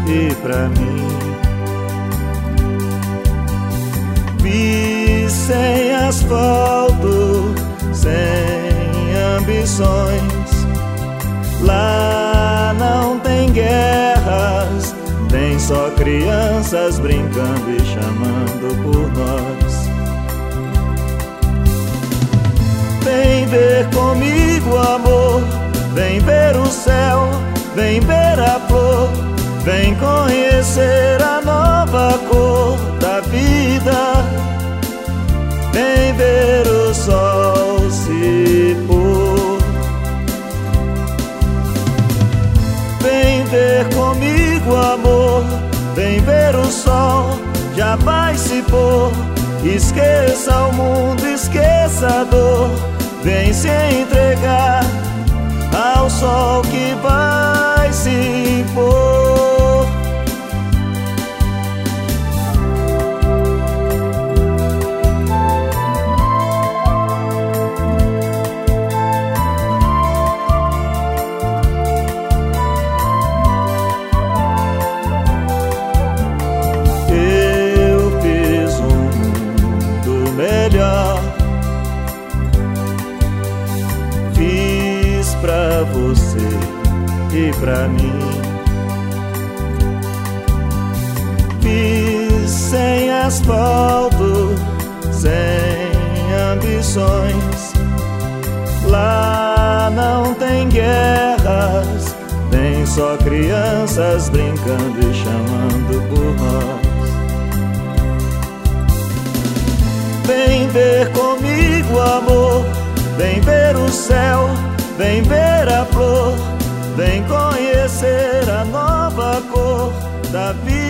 e pra mim. Vi sem asfalto, sem ambições. Lá não tem guerras, tem só crianças brincando e chamando por nós. Vem ver comigo, amor, vem ver o céu, vem ver a flor, vem conhecer a nova cor da vida. Vem ver o sol se pôr. Vem ver comigo, amor, vem ver o sol, já vai se pôr. Esqueça o mundo, esqueça a dor, vem se entregar ao sol que vai se impor. Eu fiz um mundo melhor, fiz pra você e pra mim. Fiz sem asfalto, sem ambições. Lá não tem guerras, tem só crianças brincando e chamando por nós. Vem ver comigo, amor, vem ver o céu, vem ver a flor, vem conhecer a nova cor da vida.